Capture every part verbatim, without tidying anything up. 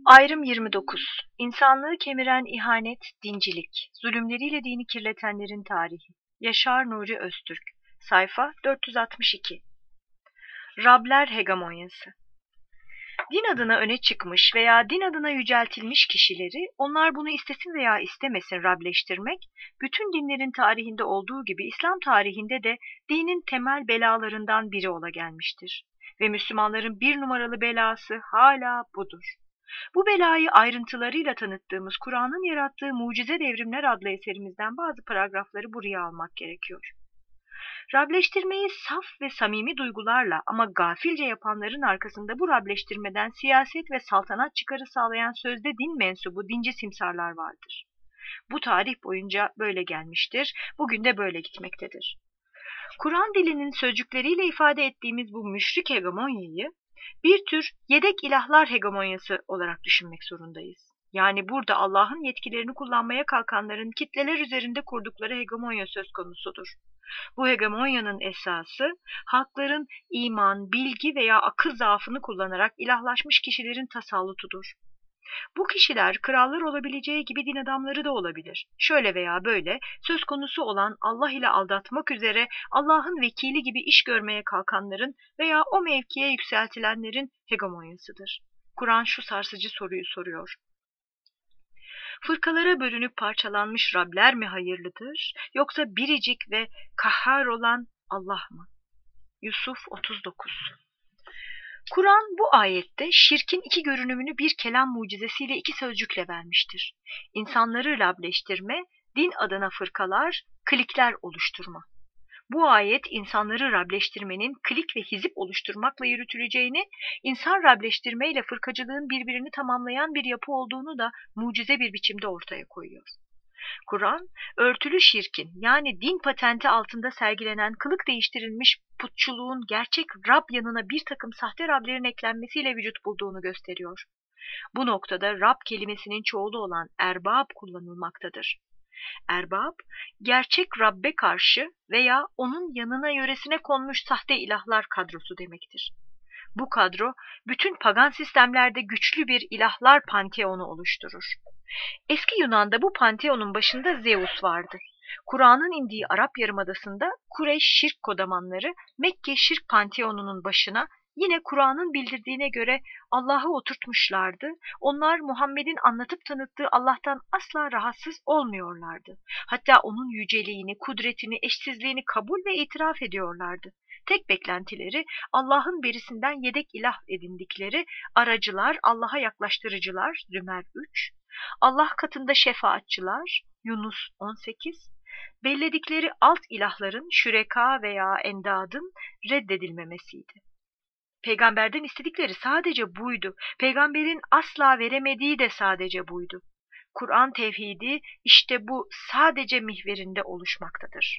Ayrım yirmi dokuz. İnsanlığı kemiren ihanet, dincilik, zulümleriyle dini kirletenlerin tarihi. Yaşar Nuri Öztürk. Sayfa dört yüz altmış iki. Rabler hegemonyası. Din adına öne çıkmış veya din adına yüceltilmiş kişileri, onlar bunu istesin veya istemesin Rableştirmek, bütün dinlerin tarihinde olduğu gibi İslam tarihinde de dinin temel belalarından biri ola gelmiştir. Ve Müslümanların bir numaralı belası hala budur. Bu belayı ayrıntılarıyla tanıttığımız Kur'an'ın yarattığı Mucize Devrimler adlı eserimizden bazı paragrafları buraya almak gerekiyor. Rableştirmeyi saf ve samimi duygularla ama gafilce yapanların arkasında bu Rableştirmeden siyaset ve saltanat çıkarı sağlayan sözde din mensubu dinci simsarlar vardır. Bu tarih boyunca böyle gelmiştir, bugün de böyle gitmektedir. Kur'an dilinin sözcükleriyle ifade ettiğimiz bu müşrik hegemonyayı bir tür yedek ilahlar hegemonyası olarak düşünmek zorundayız. Yani burada Allah'ın yetkilerini kullanmaya kalkanların kitleler üzerinde kurdukları hegemonya söz konusudur. Bu hegemonyanın esası, halkların iman, bilgi veya akıl zaafını kullanarak ilahlaşmış kişilerin tasallutudur. Bu kişiler krallar olabileceği gibi din adamları da olabilir. Şöyle veya böyle söz konusu olan Allah ile aldatmak üzere Allah'ın vekili gibi iş görmeye kalkanların veya o mevkiye yükseltilenlerin hegemonyasıdır. Kur'an şu sarsıcı soruyu soruyor. Fırkalara bölünüp parçalanmış Rabler mi hayırlıdır, yoksa biricik ve kahhar olan Allah mı? Yusuf otuz dokuz. Kur'an bu ayette şirkin iki görünümünü bir kelam mucizesiyle iki sözcükle vermiştir. İnsanları Rableştirme, din adına fırkalar, klikler oluşturma. Bu ayet insanları Rableştirmenin klik ve hizip oluşturmakla yürütüleceğini, insan Rableştirme ile fırkacılığın birbirini tamamlayan bir yapı olduğunu da mucize bir biçimde ortaya koyuyor. Kur'an, örtülü şirkin yani din patenti altında sergilenen kılık değiştirilmiş putçuluğun gerçek Rab yanına bir takım sahte Rablerin eklenmesiyle vücut bulduğunu gösteriyor. Bu noktada Rab kelimesinin çoğulu olan erbab kullanılmaktadır. Erbab, gerçek Rabbe karşı veya onun yanına yöresine konmuş sahte ilahlar kadrosu demektir. Bu kadro, bütün pagan sistemlerde güçlü bir ilahlar panteonu oluşturur. Eski Yunan'da bu panteonun başında Zeus vardı. Kur'an'ın indiği Arap Yarımadası'nda Kureyş şirk kodamanları Mekke şirk panteonunun başına yine Kur'an'ın bildirdiğine göre Allah'ı oturtmuşlardı. Onlar Muhammed'in anlatıp tanıttığı Allah'tan asla rahatsız olmuyorlardı. Hatta onun yüceliğini, kudretini, eşsizliğini kabul ve itiraf ediyorlardı. Tek beklentileri Allah'ın berisinden yedek ilah edindikleri aracılar, Allah'a yaklaştırıcılar Zümer üç, Allah katında şefaatçılar Yunus on sekiz, belledikleri alt ilahların şüreka veya endadın reddedilmemesiydi. Peygamberden istedikleri sadece buydu. Peygamberin asla veremediği de sadece buydu. Kur'an tevhidi işte bu sadece mihverinde oluşmaktadır.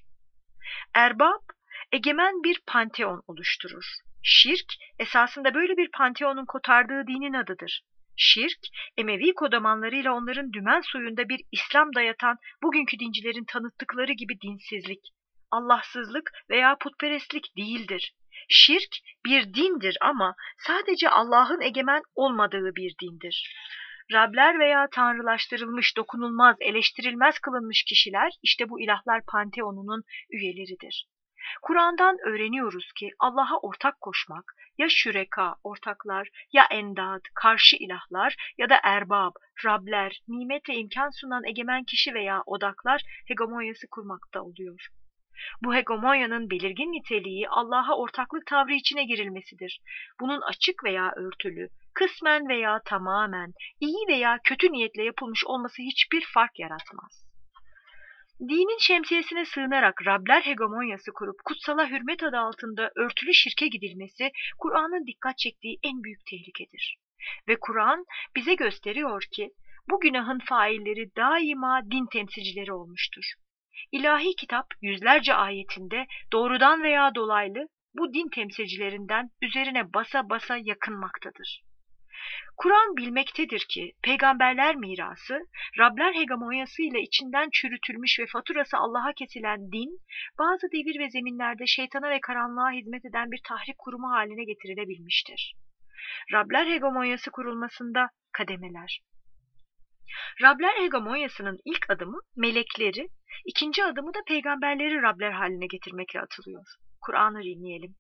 Erbab, egemen bir panteon oluşturur. Şirk, esasında böyle bir panteonun kotardığı dinin adıdır. Şirk, Emevi kodamanlarıyla onların dümen suyunda bir İslam dayatan bugünkü dincilerin tanıttıkları gibi dinsizlik, Allahsızlık veya putperestlik değildir. Şirk bir dindir ama sadece Allah'ın egemen olmadığı bir dindir. Rabler veya tanrılaştırılmış, dokunulmaz, eleştirilmez kılınmış kişiler işte bu ilahlar panteonunun üyeleridir. Kur'an'dan öğreniyoruz ki Allah'a ortak koşmak ya şüreka, ortaklar, ya endad, karşı ilahlar ya da erbab, Rabler, nimetle imkan sunan egemen kişi veya odaklar hegemonyası kurmakta oluyor. Bu hegemonyanın belirgin niteliği Allah'a ortaklık tavrı içine girilmesidir. Bunun açık veya örtülü, kısmen veya tamamen, iyi veya kötü niyetle yapılmış olması hiçbir fark yaratmaz. Dinin şemsiyesine sığınarak Rabler hegemonyası kurup kutsala hürmet adı altında örtülü şirke gidilmesi Kur'an'ın dikkat çektiği en büyük tehlikedir. Ve Kur'an bize gösteriyor ki bu günahın failleri daima din temsilcileri olmuştur. İlahi kitap yüzlerce ayetinde doğrudan veya dolaylı bu din temsilcilerinden üzerine basa basa yakınmaktadır. Kur'an bilmektedir ki peygamberler mirası, Rabler hegemonyası ile içinden çürütülmüş ve faturası Allah'a kesilen din, bazı devir ve zeminlerde şeytana ve karanlığa hizmet eden bir tahrik kurumu haline getirilebilmiştir. Rabler hegemonyası kurulmasında kademeler. Rabler hegemonyasının ilk adımı melekleri, ikinci adımı da peygamberleri Rabler haline getirmekle atılıyor. Kur'an'ı dinleyelim.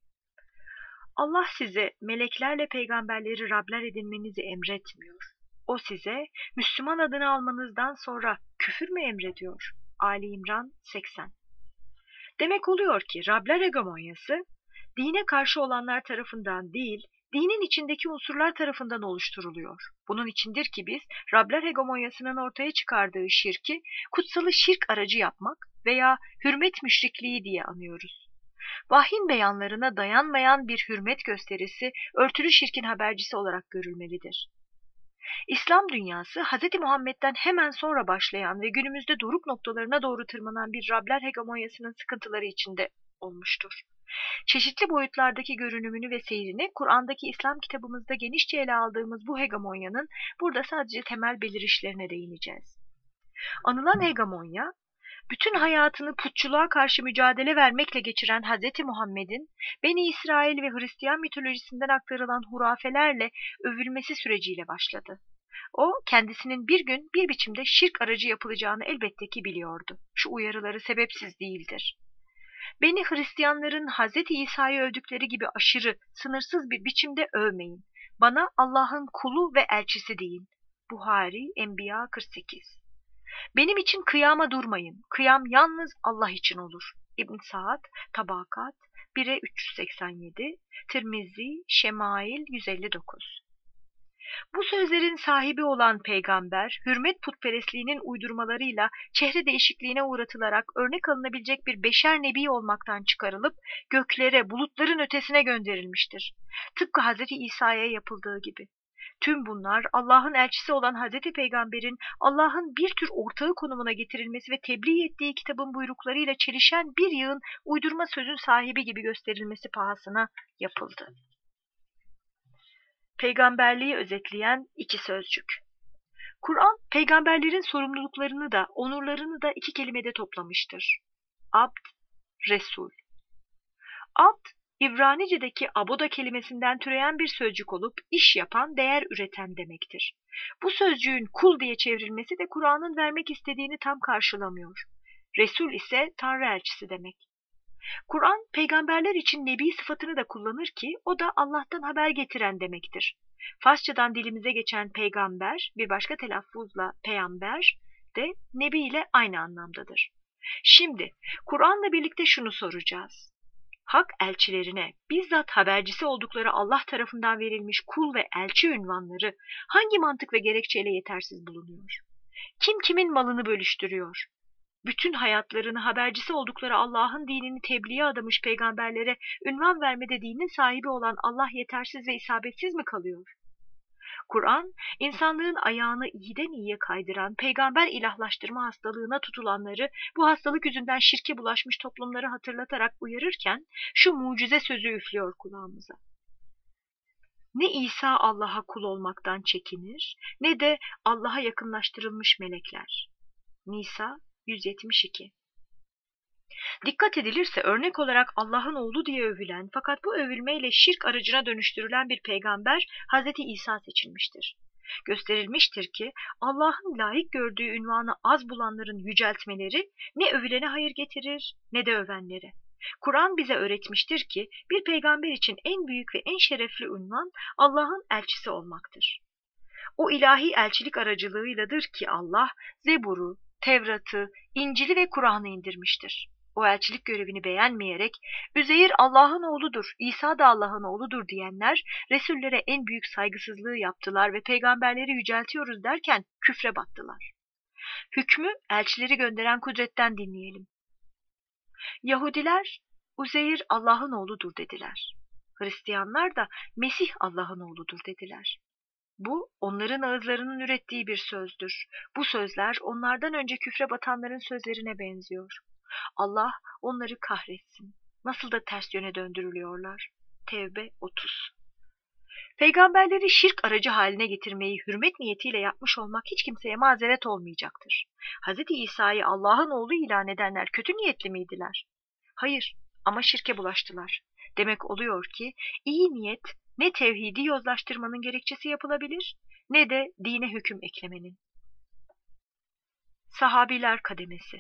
Allah size meleklerle peygamberleri Rabler edinmenizi emretmiyor. O size Müslüman adını almanızdan sonra küfür mü emrediyor? Ali İmran seksen. Demek oluyor ki Rabler hegemonyası dine karşı olanlar tarafından değil, dinin içindeki unsurlar tarafından oluşturuluyor. Bunun içindir ki biz Rabler hegemonyasının ortaya çıkardığı şirki kutsalı şirk aracı yapmak veya hürmet müşrikliği diye anıyoruz. Vahyin beyanlarına dayanmayan bir hürmet gösterisi örtülü şirkin habercisi olarak görülmelidir. İslam dünyası Hz. Muhammed'den hemen sonra başlayan ve günümüzde doruk noktalarına doğru tırmanan bir Rabler hegemonyasının sıkıntıları içinde olmuştur. Çeşitli boyutlardaki görünümünü ve seyrini Kur'an'daki İslam kitabımızda genişçe ele aldığımız bu hegemonyanın burada sadece temel belirişlerine değineceğiz. Anılan hegemonya, bütün hayatını putçuluğa karşı mücadele vermekle geçiren Hz. Muhammed'in Beni İsrail ve Hristiyan mitolojisinden aktarılan hurafelerle övülmesi süreciyle başladı. O, kendisinin bir gün bir biçimde şirk aracı yapılacağını elbette ki biliyordu. Şu uyarıları sebepsiz değildir. Beni Hristiyanların Hz. İsa'yı övdükleri gibi aşırı, sınırsız bir biçimde övmeyin. Bana Allah'ın kulu ve elçisi deyin. Buhari, Enbiya kırk sekiz. Benim için kıyama durmayın. Kıyam yalnız Allah için olur. İbn Saad, Tabakat, bire üç yüz seksen yedi, Tirmizi, Şemail yüz elli dokuz. Bu sözlerin sahibi olan peygamber, hürmet putperestliğinin uydurmalarıyla çehre değişikliğine uğratılarak örnek alınabilecek bir beşer nebi olmaktan çıkarılıp göklere, bulutların ötesine gönderilmiştir. Tıpkı Hz. İsa'ya yapıldığı gibi. Tüm bunlar Allah'ın elçisi olan Hz. Peygamber'in Allah'ın bir tür ortağı konumuna getirilmesi ve tebliğ ettiği kitabın buyruklarıyla çelişen bir yığın uydurma sözün sahibi gibi gösterilmesi pahasına yapıldı. Peygamberliği özetleyen iki sözcük. Kur'an, peygamberlerin sorumluluklarını da, onurlarını da iki kelimede toplamıştır. Abd, Resul. Abd, İbranice'deki aboda kelimesinden türeyen bir sözcük olup iş yapan, değer üreten demektir. Bu sözcüğün kul diye çevrilmesi de Kur'an'ın vermek istediğini tam karşılamıyor. Resul ise Tanrı elçisi demek. Kur'an, peygamberler için nebi sıfatını da kullanır ki o da Allah'tan haber getiren demektir. Farsçadan dilimize geçen peygamber, bir başka telaffuzla peyamber de nebi ile aynı anlamdadır. Şimdi Kur'an'la birlikte şunu soracağız. Hak elçilerine bizzat habercisi oldukları Allah tarafından verilmiş kul ve elçi ünvanları hangi mantık ve gerekçeyle yetersiz bulunuyor? Kim kimin malını bölüştürüyor? Bütün hayatlarını habercisi oldukları Allah'ın dinini tebliğe adamış peygamberlere ünvan vermede dinin sahibi olan Allah yetersiz ve isabetsiz mi kalıyor? Kur'an, insanlığın ayağını iyiden iyiye kaydıran peygamber ilahlaştırma hastalığına tutulanları bu hastalık yüzünden şirke bulaşmış toplumları hatırlatarak uyarırken şu mucize sözü üflüyor kulağımıza. Ne İsa Allah'a kul olmaktan çekinir, ne de Allah'a yakınlaştırılmış melekler. Nisa yüz yetmiş iki. Dikkat edilirse örnek olarak Allah'ın oğlu diye övülen fakat bu övülmeyle şirk aracına dönüştürülen bir peygamber Hz. İsa seçilmiştir. Gösterilmiştir ki Allah'ın layık gördüğü ünvanı az bulanların yüceltmeleri ne övülene hayır getirir ne de övenlere. Kur'an bize öğretmiştir ki bir peygamber için en büyük ve en şerefli ünvan Allah'ın elçisi olmaktır. O ilahi elçilik aracılığıyladır ki Allah Zebur'u, Tevrat'ı, İncil'i ve Kur'an'ı indirmiştir. O elçilik görevini beğenmeyerek Üzeyir Allah'ın oğludur, İsa da Allah'ın oğludur diyenler Resullere en büyük saygısızlığı yaptılar ve peygamberleri yüceltiyoruz derken küfre battılar. Hükmü elçileri gönderen kudretten dinleyelim. Yahudiler Üzeyir Allah'ın oğludur dediler. Hristiyanlar da Mesih Allah'ın oğludur dediler. Bu onların ağızlarının ürettiği bir sözdür. Bu sözler onlardan önce küfre batanların sözlerine benziyor. Allah onları kahretsin. Nasıl da ters yöne döndürülüyorlar. Tevbe otuz. Peygamberleri şirk aracı haline getirmeyi hürmet niyetiyle yapmış olmak hiç kimseye mazeret olmayacaktır. Hz. İsa'yı Allah'ın oğlu ilan edenler kötü niyetli miydiler? Hayır, ama şirke bulaştılar. Demek oluyor ki iyi niyet ne tevhidi yozlaştırmanın gerekçesi yapılabilir, ne de dine hüküm eklemenin. Sahabiler kademesi.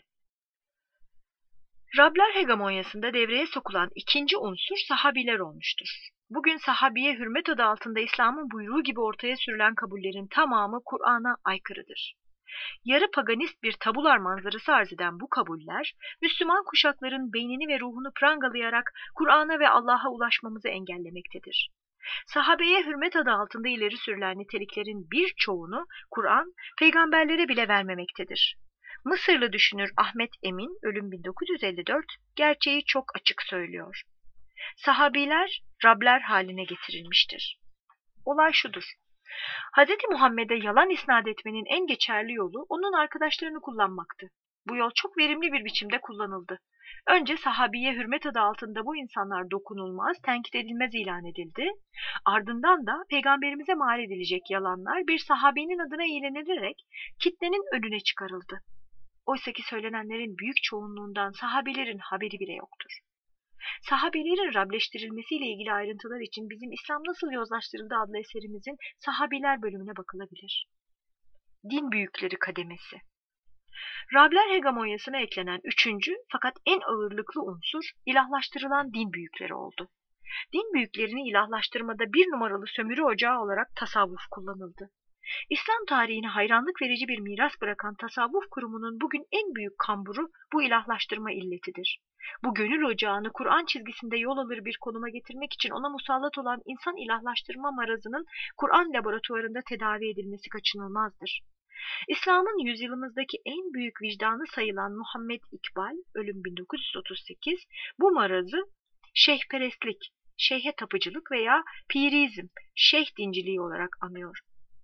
Rabler hegemonyasında devreye sokulan ikinci unsur sahabiler olmuştur. Bugün sahabiye hürmet adı altında İslam'ın buyruğu gibi ortaya sürülen kabullerin tamamı Kur'an'a aykırıdır. Yarı paganist bir tabular manzarası arz eden bu kabuller, Müslüman kuşakların beynini ve ruhunu prangalayarak Kur'an'a ve Allah'a ulaşmamızı engellemektedir. Sahabeye hürmet adı altında ileri sürülen niteliklerin birçoğunu Kur'an, peygamberlere bile vermemektedir. Mısırlı düşünür Ahmet Emin, ölüm bin dokuz yüz elli dört, gerçeği çok açık söylüyor. Sahabiler, Rabler haline getirilmiştir. Olay şudur. Hz. Muhammed'e yalan isnat etmenin en geçerli yolu onun arkadaşlarını kullanmaktı. Bu yol çok verimli bir biçimde kullanıldı. Önce sahabiye hürmet adı altında bu insanlar dokunulmaz, tenkit edilmez ilan edildi. Ardından da peygamberimize mal edilecek yalanlar bir sahabenin adına iğnelenilerek kitlenin önüne çıkarıldı. Oysaki söylenenlerin büyük çoğunluğundan sahabelerin haberi bile yoktur. Sahabelerin Rableştirilmesiyle ilgili ayrıntılar için bizim İslam Nasıl Yozlaştırıldı adlı eserimizin Sahabiler bölümüne bakılabilir. Din büyükleri kademesi. Rabler hegemonyasına eklenen üçüncü fakat en ağırlıklı unsur ilahlaştırılan din büyükleri oldu. Din büyüklerini ilahlaştırmada bir numaralı sömürü ocağı olarak tasavvuf kullanıldı. İslam tarihine hayranlık verici bir miras bırakan tasavvuf kurumunun bugün en büyük kamburu bu ilahlaştırma illetidir. Bu gönül ocağını Kur'an çizgisinde yol alır bir konuma getirmek için ona musallat olan insan ilahlaştırma marazının Kur'an laboratuvarında tedavi edilmesi kaçınılmazdır. İslam'ın yüzyılımızdaki en büyük vicdanı sayılan Muhammed İkbal, ölüm bin dokuz yüz otuz sekiz, bu marazı şeyhperestlik, şeyhe tapıcılık veya pirizm, şeyh dinciliği olarak anıyor.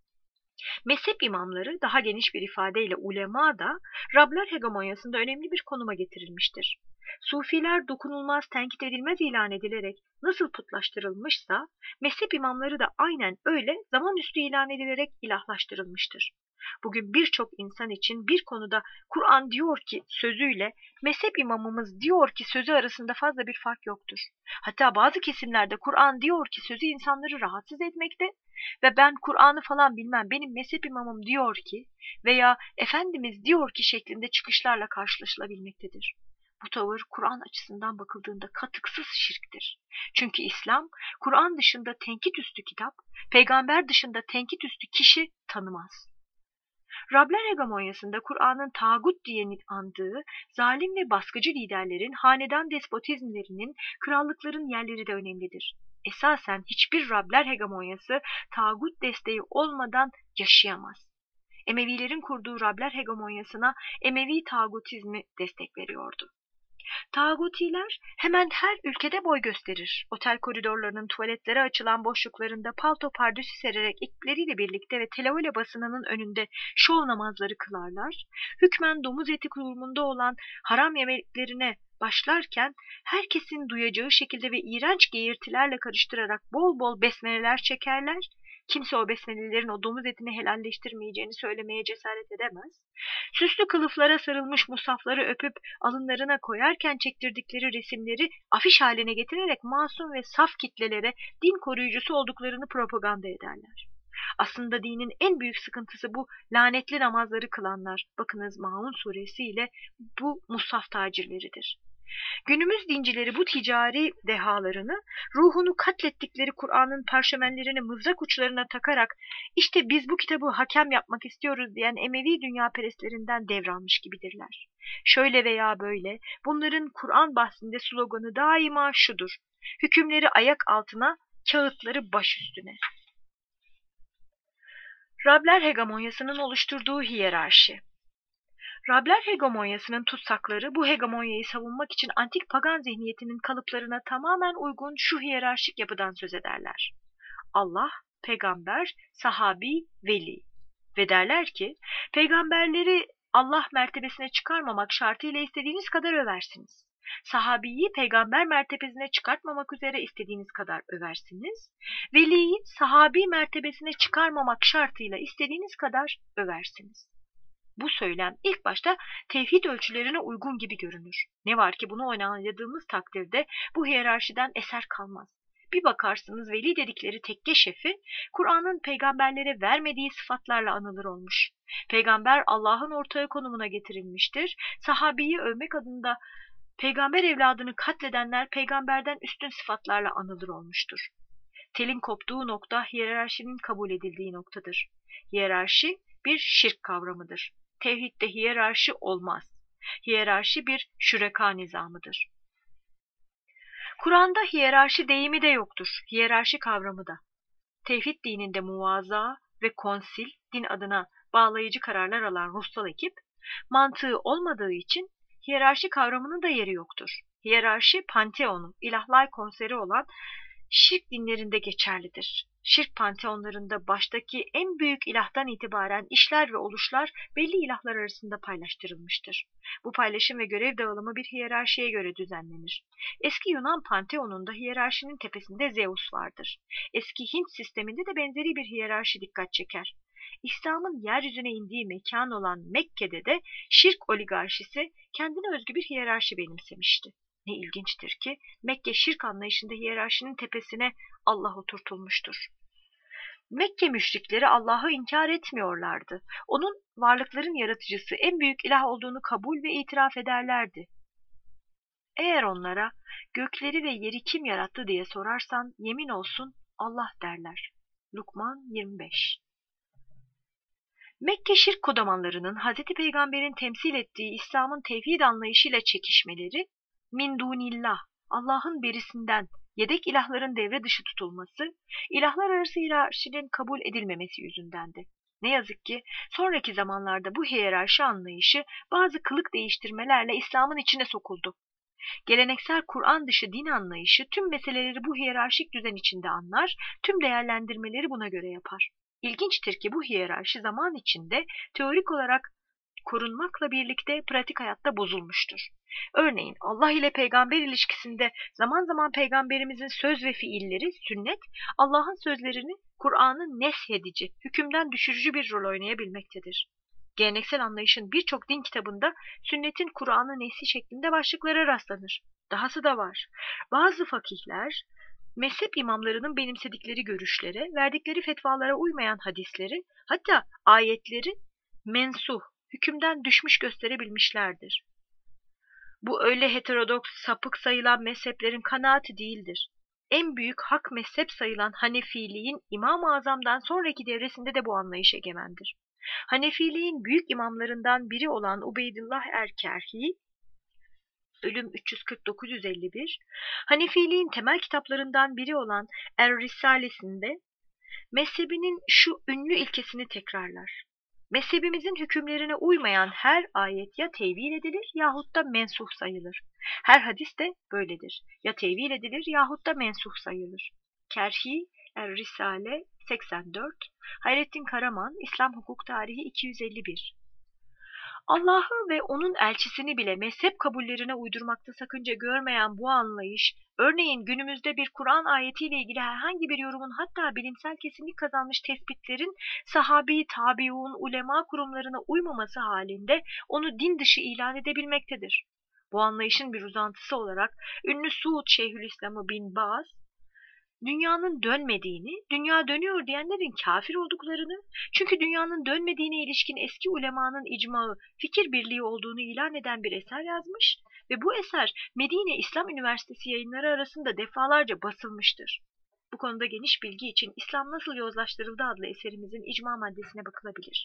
Mezhep imamları, daha geniş bir ifadeyle ulema da Rabler hegemonyasında önemli bir konuma getirilmiştir. Sufiler dokunulmaz, tenkit edilmez ilan edilerek nasıl putlaştırılmışsa, mezhep imamları da aynen öyle zamanüstü ilan edilerek ilahlaştırılmıştır. Bugün birçok insan için bir konuda Kur'an diyor ki sözüyle mezhep imamımız diyor ki sözü arasında fazla bir fark yoktur. Hatta bazı kesimlerde Kur'an diyor ki sözü insanları rahatsız etmekte ve ben Kur'an'ı falan bilmem benim mezhep imamım diyor ki veya Efendimiz diyor ki şeklinde çıkışlarla karşılaşılabilmektedir. Bu tavır Kur'an açısından bakıldığında katıksız şirktir. Çünkü İslam, Kur'an dışında tenkit üstü kitap, peygamber dışında tenkit üstü kişi tanımaz. Rabler hegemonyasında Kur'an'ın tağut diye andığı zalim ve baskıcı liderlerin hanedan despotizmlerinin, krallıkların yerleri de önemlidir. Esasen hiçbir Rabler hegemonyası tağut desteği olmadan yaşayamaz. Emevilerin kurduğu Rabler hegemonyasına Emevi tağutizmi destek veriyordu. Tağutiler hemen her ülkede boy gösterir. Otel koridorlarının tuvaletlere açılan boşluklarında palto pardüsü sererek ipleriyle birlikte ve televole basınının önünde şov namazları kılarlar. Hükmen domuz eti kurumunda olan haram yemeklerine başlarken herkesin duyacağı şekilde ve iğrenç geğirtilerle karıştırarak bol bol besmeleler çekerler. Kimse o besmelelerin o domuz etini helalleştirmeyeceğini söylemeye cesaret edemez. Süslü kılıflara sarılmış musafları öpüp alınlarına koyarken çektirdikleri resimleri afiş haline getirerek masum ve saf kitlelere din koruyucusu olduklarını propaganda ederler. Aslında dinin en büyük sıkıntısı bu lanetli namazları kılanlar. Bakınız Maun suresi ile bu mushaf tacirleridir. Günümüz dincileri bu ticari dehalarını, ruhunu katlettikleri Kur'an'ın parşömenlerini mızrak uçlarına takarak işte biz bu kitabı hakem yapmak istiyoruz diyen Emevi dünyapere devralmış gibidirler. Şöyle veya böyle bunların Kur'an bahsinde sloganı daima şudur: hükümleri ayak altına, kağıtları baş üstüne. Rabler hegemonyasının oluşturduğu hiyerarşi. Rabler hegemonyasının tutsakları bu hegemonyayı savunmak için antik pagan zihniyetinin kalıplarına tamamen uygun şu hiyerarşik yapıdan söz ederler. Allah, peygamber, sahabi, veli. Ve derler ki, peygamberleri Allah mertebesine çıkarmamak şartıyla istediğiniz kadar översiniz. Sahabiyi peygamber mertebesine çıkartmamak üzere istediğiniz kadar översiniz. Veliyi sahabi mertebesine çıkarmamak şartıyla istediğiniz kadar översiniz. Bu söylem ilk başta tevhid ölçülerine uygun gibi görünür. Ne var ki bunu onayladığımız takdirde bu hiyerarşiden eser kalmaz. Bir bakarsınız veli dedikleri tekke şefi, Kur'an'ın peygamberlere vermediği sıfatlarla anılır olmuş. Peygamber Allah'ın ortağı konumuna getirilmiştir. Sahabeyi övmek adında peygamber evladını katledenler peygamberden üstün sıfatlarla anılır olmuştur. Telin koptuğu nokta hiyerarşinin kabul edildiği noktadır. Hiyerarşi bir şirk kavramıdır. Tevhidde hiyerarşi olmaz. Hiyerarşi bir şüreka nizamıdır. Kur'an'da hiyerarşi deyimi de yoktur. Hiyerarşi kavramı da. Tevhid dininde muvaza ve konsil, din adına bağlayıcı kararlar alan ruhsal ekip, mantığı olmadığı için hiyerarşi kavramının da yeri yoktur. Hiyerarşi panteonu, ilahlar konseri olan şirk dinlerinde geçerlidir. Şirk panteonlarında baştaki en büyük ilahtan itibaren işler ve oluşlar belli ilahlar arasında paylaştırılmıştır. Bu paylaşım ve görev dağılımı bir hiyerarşiye göre düzenlenir. Eski Yunan panteonunda hiyerarşinin tepesinde Zeus vardır. Eski Hint sisteminde de benzeri bir hiyerarşi dikkat çeker. İslam'ın yeryüzüne indiği mekan olan Mekke'de de şirk oligarşisi kendine özgü bir hiyerarşi benimsemişti. Ne ilginçtir ki Mekke şirk anlayışında hiyerarşinin tepesine Allah oturtulmuştur. Mekke müşrikleri Allah'ı inkar etmiyorlardı. Onun varlıkların yaratıcısı, en büyük ilah olduğunu kabul ve itiraf ederlerdi. Eğer onlara gökleri ve yeri kim yarattı diye sorarsan yemin olsun Allah derler. Lukman yirmi beş. Mekke şirk kodamanlarının Hazreti Peygamber'in temsil ettiği İslam'ın tevhid anlayışıyla çekişmeleri, min dunillah, Allah'ın berisinden yedek ilahların devre dışı tutulması, ilahlar arası hiyerarşinin kabul edilmemesi yüzündendi. Ne yazık ki sonraki zamanlarda bu hiyerarşi anlayışı bazı kılık değiştirmelerle İslam'ın içine sokuldu. Geleneksel Kur'an dışı din anlayışı tüm meseleleri bu hiyerarşik düzen içinde anlar, tüm değerlendirmeleri buna göre yapar. İlginçtir ki bu hiyerarşi zaman içinde teorik olarak korunmakla birlikte pratik hayatta bozulmuştur. Örneğin Allah ile peygamber ilişkisinde zaman zaman peygamberimizin söz ve fiilleri, sünnet, Allah'ın sözlerini Kur'an'ın neshedici, hükümden düşürücü bir rol oynayabilmektedir. Geleneksel anlayışın birçok din kitabında sünnetin Kur'an'ın neshi şeklinde başlıklara rastlanır. Dahası da var. Bazı fakihler, mezhep imamlarının benimsedikleri görüşlere, verdikleri fetvalara uymayan hadisleri, hatta ayetleri mensuh, hükümden düşmüş gösterebilmişlerdir. Bu öyle heterodoks, sapık sayılan mezheplerin kanaati değildir. En büyük hak mezhep sayılan Hanefiliğin İmam-ı Azam'dan sonraki devresinde de bu anlayış egemendir. Hanefiliğin büyük imamlarından biri olan Ubeydullah er-Kerhi, ölüm üç yüz kırk dokuz yüz elli bir, Hanefiliğin temel kitaplarından biri olan Er-Risalesinde mezhebinin şu ünlü ilkesini tekrarlar. Mezhebimizin hükümlerine uymayan her ayet ya tevil edilir yahut da mensuh sayılır. Her hadis de böyledir. Ya tevil edilir yahut da mensuh sayılır. Kerhi, Er-Risale seksen dört, Hayrettin Karaman, İslam Hukuk Tarihi iki yüz elli bir. Allah'ı ve onun elçisini bile mezhep kabullerine uydurmakta sakınca görmeyen bu anlayış, örneğin günümüzde bir Kur'an ayetiyle ilgili herhangi bir yorumun, hatta bilimsel kesinlik kazanmış tespitlerin sahabi, tabiun, ulema kurumlarına uymaması halinde onu din dışı ilan edebilmektedir. Bu anlayışın bir uzantısı olarak ünlü Suud Şeyhülislam'ı bin Baz, dünyanın dönmediğini, dünya dönüyor diyenlerin kafir olduklarını, çünkü dünyanın dönmediğine ilişkin eski ulemanın icmağı, fikir birliği olduğunu ilan eden bir eser yazmış ve bu eser Medine İslam Üniversitesi yayınları arasında defalarca basılmıştır. Bu konuda geniş bilgi için İslam Nasıl Yozlaştırıldı adlı eserimizin icma maddesine bakılabilir.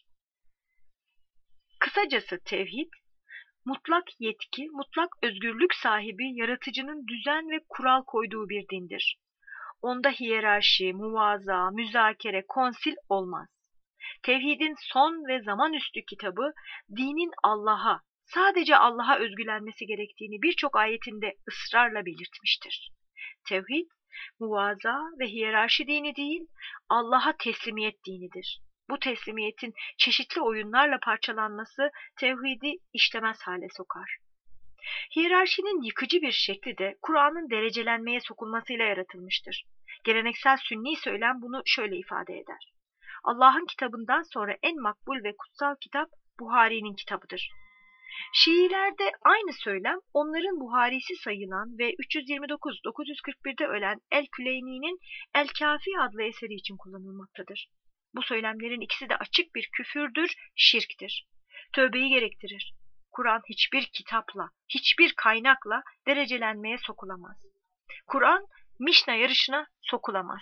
Kısacası tevhid, mutlak yetki, mutlak özgürlük sahibi yaratıcının düzen ve kural koyduğu bir dindir. Onda hiyerarşi, muvaza, müzakere, konsil olmaz. Tevhidin son ve zamanüstü kitabı dinin Allah'a, sadece Allah'a özgülenmesi gerektiğini birçok ayetinde ısrarla belirtmiştir. Tevhid, muvaza ve hiyerarşi dini değil, Allah'a teslimiyet dinidir. Bu teslimiyetin çeşitli oyunlarla parçalanması tevhidi işlemez hale sokar. Hiyerarşinin yıkıcı bir şekli de Kur'an'ın derecelenmeye sokulmasıyla yaratılmıştır. Geleneksel sünni söylem bunu şöyle ifade eder. Allah'ın kitabından sonra en makbul ve kutsal kitap Buhari'nin kitabıdır. Şiilerde aynı söylem onların Buharisi sayılan ve üç yüz yirmi dokuz dokuz yüz kırk birde ölen El-Küleyni'nin El-Kafi adlı eseri için kullanılmaktadır. Bu söylemlerin ikisi de açık bir küfürdür, şirktir. Tövbeyi gerektirir. Kur'an hiçbir kitapla, hiçbir kaynakla derecelenmeye sokulamaz. Kur'an Mişna yarışına sokulamaz.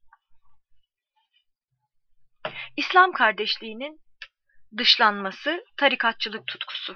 İslam kardeşliğinin dışlanması, tarikatçılık tutkusu.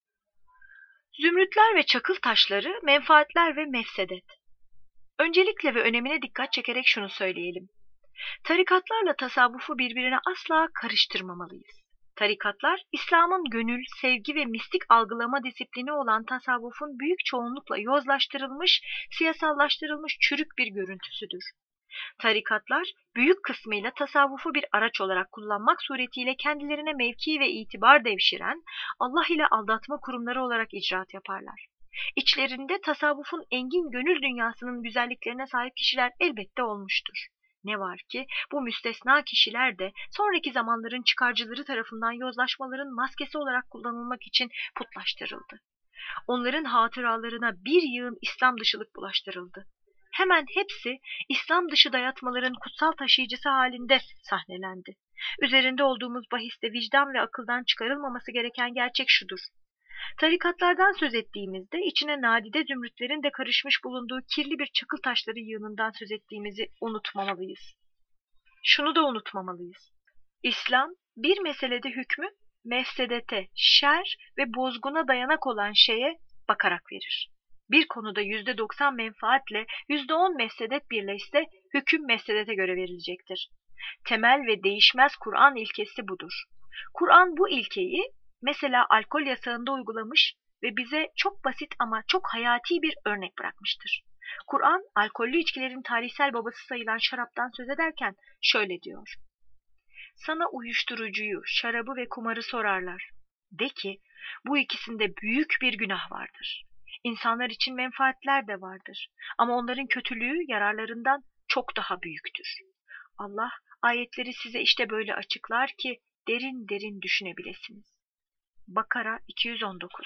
Zümrütler ve çakıl taşları, menfaatler ve mefsedet. Öncelikle ve önemine dikkat çekerek şunu söyleyelim. Tarikatlarla tasavvufu birbirine asla karıştırmamalıyız. Tarikatlar, İslam'ın gönül, sevgi ve mistik algılama disiplini olan tasavvufun büyük çoğunlukla yozlaştırılmış, siyasallaştırılmış çürük bir görüntüsüdür. Tarikatlar, büyük kısmıyla tasavvufu bir araç olarak kullanmak suretiyle kendilerine mevki ve itibar devşiren, Allah ile aldatma kurumları olarak icraat yaparlar. İçlerinde tasavvufun engin gönül dünyasının güzelliklerine sahip kişiler elbette olmuştur. Ne var ki bu müstesna kişiler de sonraki zamanların çıkarcıları tarafından yozlaşmaların maskesi olarak kullanılmak için putlaştırıldı. Onların hatıralarına bir yığın İslam dışılık bulaştırıldı. Hemen hepsi İslam dışı dayatmaların kutsal taşıyıcısı halinde sahnelendi. Üzerinde olduğumuz bahiste vicdan ve akıldan çıkarılmaması gereken gerçek şudur. Tarikatlardan söz ettiğimizde içine nadide zümrütlerin de karışmış bulunduğu kirli bir çakıl taşları yığınından söz ettiğimizi unutmamalıyız. Şunu da unutmamalıyız. İslam bir meselede hükmü mefsedete, şer ve bozguna dayanak olan şeye bakarak verir. Bir konuda yüzde doksan menfaatle yüzde on mefsedet birleşse hüküm mefsedete göre verilecektir. Temel ve değişmez Kur'an ilkesi budur. Kur'an bu ilkeyi mesela alkol yasağında uygulamış ve bize çok basit ama çok hayati bir örnek bırakmıştır. Kur'an alkollü içkilerin tarihsel babası sayılan şaraptan söz ederken şöyle diyor. Sana uyuşturucuyu, şarabı ve kumarı sorarlar. De ki bu ikisinde büyük bir günah vardır. İnsanlar için menfaatler de vardır ama onların kötülüğü yararlarından çok daha büyüktür. Allah ayetleri size işte böyle açıklar ki derin derin düşünebilesiniz. Bakara iki yüz on dokuz.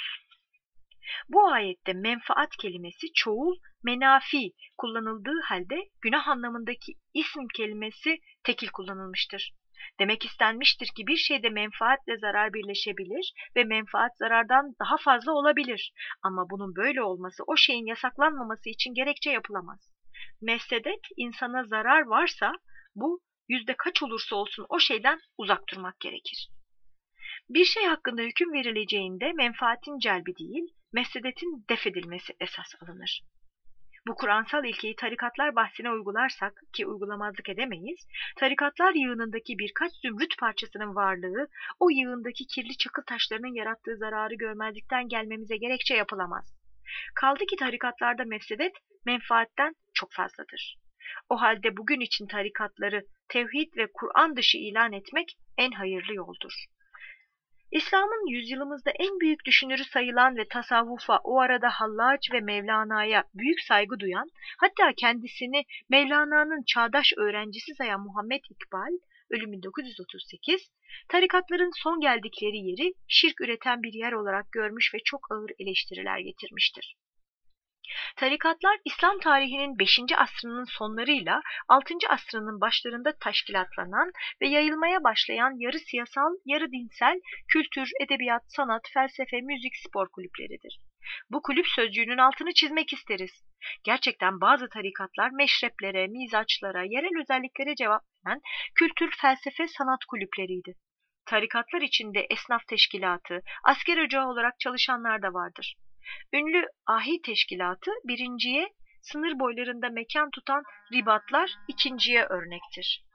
Bu ayette menfaat kelimesi çoğul menafi kullanıldığı halde günah anlamındaki ism kelimesi tekil kullanılmıştır. Demek istenmiştir ki bir şeyde menfaatle zarar birleşebilir ve menfaat zarardan daha fazla olabilir. Ama bunun böyle olması o şeyin yasaklanmaması için gerekçe yapılamaz. Mefsedet insana zarar varsa bu yüzde kaç olursa olsun o şeyden uzak durmak gerekir. Bir şey hakkında hüküm verileceğinde menfaatin celbi değil, mefsedetin def edilmesi esas alınır. Bu Kur'ansal ilkeyi tarikatlar bahsine uygularsak ki uygulamazlık edemeyiz, tarikatlar yığınındaki birkaç zümrüt parçasının varlığı o yığındaki kirli çakıl taşlarının yarattığı zararı görmezlikten gelmemize gerekçe yapılamaz. Kaldı ki tarikatlarda mefsedet menfaatten çok fazladır. O halde bugün için tarikatları tevhid ve Kur'an dışı ilan etmek en hayırlı yoldur. İslam'ın yüzyılımızda en büyük düşünürü sayılan ve tasavvufa o arada Hallaç ve Mevlana'ya büyük saygı duyan, hatta kendisini Mevlana'nın çağdaş öğrencisi sayan Muhammed İkbal, ölüm bin dokuz yüz otuz sekiz, tarikatların son geldikleri yeri şirk üreten bir yer olarak görmüş ve çok ağır eleştiriler getirmiştir. Tarikatlar İslam tarihinin beşinci asrının sonlarıyla altıncı asrının başlarında teşkilatlanan ve yayılmaya başlayan yarı siyasal, yarı dinsel, kültür, edebiyat, sanat, felsefe, müzik, spor kulüpleridir. Bu kulüp sözcüğünün altını çizmek isteriz. Gerçekten bazı tarikatlar meşreplere, mizaçlara, yerel özelliklere cevap veren kültür, felsefe, sanat kulüpleriydi. Tarikatlar içinde esnaf teşkilatı, asker ocağı olarak çalışanlar da vardır. Ünlü ahi teşkilatı birinciye, sınır boylarında mekan tutan ribatlar ikinciye örnektir.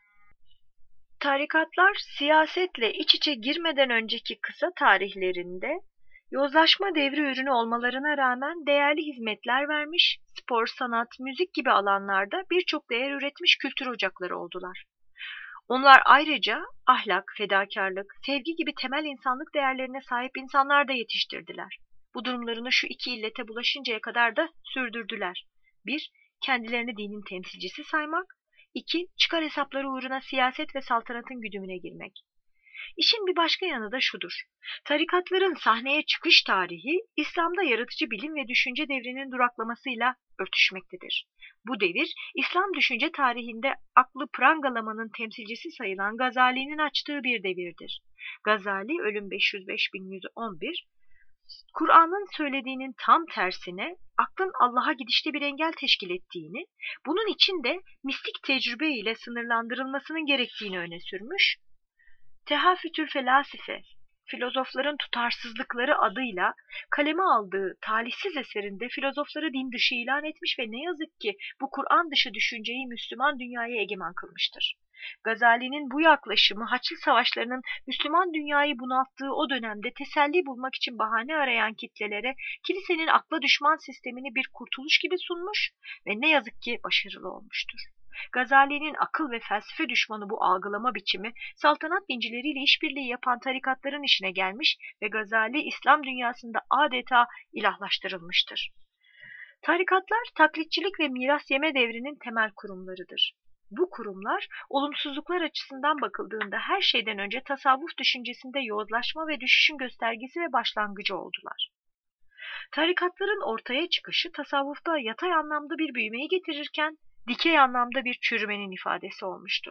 Tarikatlar siyasetle iç içe girmeden önceki kısa tarihlerinde yozlaşma devri ürünü olmalarına rağmen değerli hizmetler vermiş, spor, sanat, müzik gibi alanlarda birçok değer üretmiş kültür ocakları oldular. Onlar ayrıca ahlak, fedakarlık, sevgi gibi temel insanlık değerlerine sahip insanlar da yetiştirdiler. Bu durumlarını şu iki illete bulaşıncaya kadar da sürdürdüler. Bir, kendilerini dinin temsilcisi saymak. İki, çıkar hesapları uğruna siyaset ve saltanatın güdümüne girmek. İşin bir başka yanı da şudur. Tarikatların sahneye çıkış tarihi, İslam'da yaratıcı bilim ve düşünce devrinin duraklamasıyla örtüşmektedir. Bu devir, İslam düşünce tarihinde aklı prangalamanın temsilcisi sayılan Gazali'nin açtığı bir devirdir. Gazali, ölüm beş yüz beş bin yüz on bir, Kur'an'ın söylediğinin tam tersine aklın Allah'a gidişte bir engel teşkil ettiğini, bunun için de mistik tecrübe ile sınırlandırılmasının gerektiğini öne sürmüş. Tehafütül Felasife, filozofların tutarsızlıkları adıyla kaleme aldığı talihsiz eserinde filozofları din dışı ilan etmiş ve ne yazık ki bu Kur'an dışı düşünceyi Müslüman dünyaya egemen kılmıştır. Gazali'nin bu yaklaşımı Haçlı Savaşları'nın Müslüman dünyayı bunalttığı o dönemde teselli bulmak için bahane arayan kitlelere kilisenin akla düşman sistemini bir kurtuluş gibi sunmuş ve ne yazık ki başarılı olmuştur. Gazali'nin akıl ve felsefe düşmanı bu algılama biçimi saltanat dincileriyle işbirliği yapan tarikatların işine gelmiş ve Gazali İslam dünyasında adeta ilahlaştırılmıştır. Tarikatlar taklitçilik ve miras yeme devrinin temel kurumlarıdır. Bu kurumlar olumsuzluklar açısından bakıldığında her şeyden önce tasavvuf düşüncesinde yozlaşma ve düşüşün göstergesi ve başlangıcı oldular. Tarikatların ortaya çıkışı tasavvufta yatay anlamda bir büyümeyi getirirken dikey anlamda bir çürümenin ifadesi olmuştur.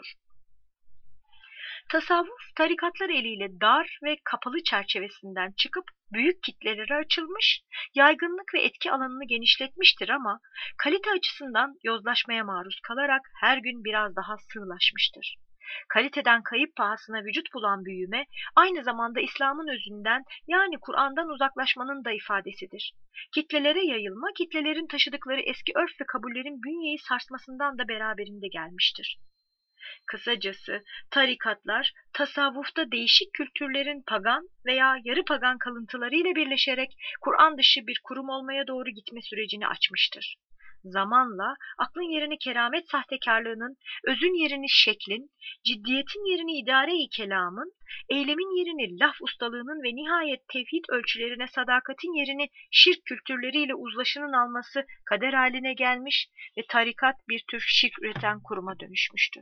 Tasavvuf, tarikatlar eliyle dar ve kapalı çerçevesinden çıkıp büyük kitlelere açılmış, yaygınlık ve etki alanını genişletmiştir ama kalite açısından yozlaşmaya maruz kalarak her gün biraz daha sığlaşmıştır. Kaliteden kayıp pahasına vücut bulan büyüme, aynı zamanda İslam'ın özünden yani Kur'an'dan uzaklaşmanın da ifadesidir. Kitlelere yayılma, kitlelerin taşıdıkları eski örf ve kabullerin bünyeyi sarsmasından da beraberinde gelmiştir. Kısacası tarikatlar, tasavvufta değişik kültürlerin pagan veya yarı pagan kalıntılarıyla birleşerek Kur'an dışı bir kurum olmaya doğru gitme sürecini açmıştır. Zamanla aklın yerini keramet sahtekarlığının, özün yerini şeklin, ciddiyetin yerini idare-i kelamın, eylemin yerini laf ustalığının ve nihayet tevhid ölçülerine sadakatin yerini şirk kültürleriyle uzlaşının alması kader haline gelmiş ve tarikat bir tür şirk üreten kuruma dönüşmüştür.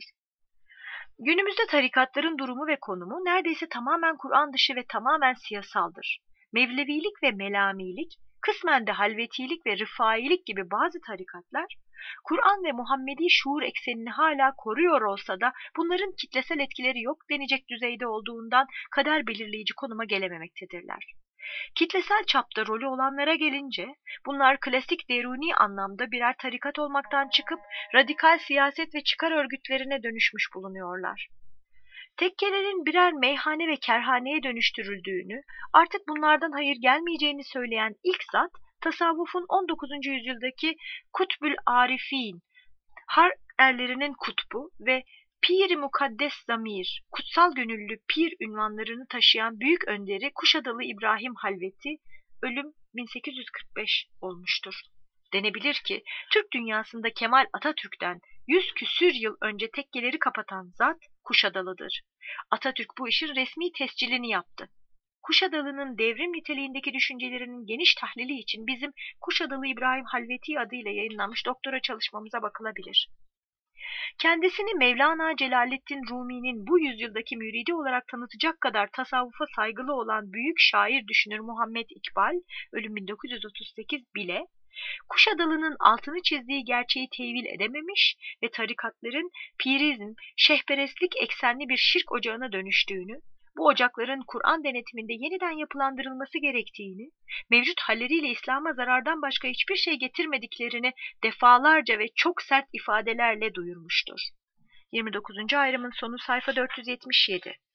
Günümüzde tarikatların durumu ve konumu neredeyse tamamen Kur'an dışı ve tamamen siyasaldır. Mevlevilik ve melamilik, kısmen de halvetilik ve rıfailik gibi bazı tarikatlar, Kur'an ve Muhammedi şuur eksenini hala koruyor olsa da bunların kitlesel etkileri yok denecek düzeyde olduğundan kader belirleyici konuma gelememektedirler. Kitlesel çapta rolü olanlara gelince, bunlar klasik deruni anlamda birer tarikat olmaktan çıkıp radikal siyaset ve çıkar örgütlerine dönüşmüş bulunuyorlar. Tekkelerin birer meyhane ve kerhaneye dönüştürüldüğünü, artık bunlardan hayır gelmeyeceğini söyleyen ilk zat, tasavvufun on dokuzuncu yüzyıldaki Kutbül Arifin, har erlerinin kutbu ve Pir-i Mukaddes Zamir, kutsal gönüllü pir ünvanlarını taşıyan büyük önderi Kuşadalı İbrahim Halveti, ölüm bin sekiz yüz kırk beş olmuştur. Denebilir ki Türk dünyasında Kemal Atatürk'ten yüz küsür yıl önce tekkeleri kapatan zat Kuşadalı'dır. Atatürk bu işin resmi tescilini yaptı. Kuşadalı'nın devrim niteliğindeki düşüncelerinin geniş tahlili için bizim Kuşadalı İbrahim Halveti adıyla yayınlanmış doktora çalışmamıza bakılabilir. Kendisini Mevlana Celaleddin Rumi'nin bu yüzyıldaki müridi olarak tanıtacak kadar tasavvufa saygılı olan büyük şair düşünür Muhammed İkbal, ölüm bin dokuz yüz otuz sekiz bile, Kuşadalı'nın altını çizdiği gerçeği tevil edememiş ve tarikatların pirizm, şehperestlik eksenli bir şirk ocağına dönüştüğünü, bu ocakların Kur'an denetiminde yeniden yapılandırılması gerektiğini, mevcut halleriyle İslam'a zarardan başka hiçbir şey getirmediklerini defalarca ve çok sert ifadelerle duyurmuştur. yirmi dokuzuncu ayrımın sonu sayfa dört yüz yetmiş yedi.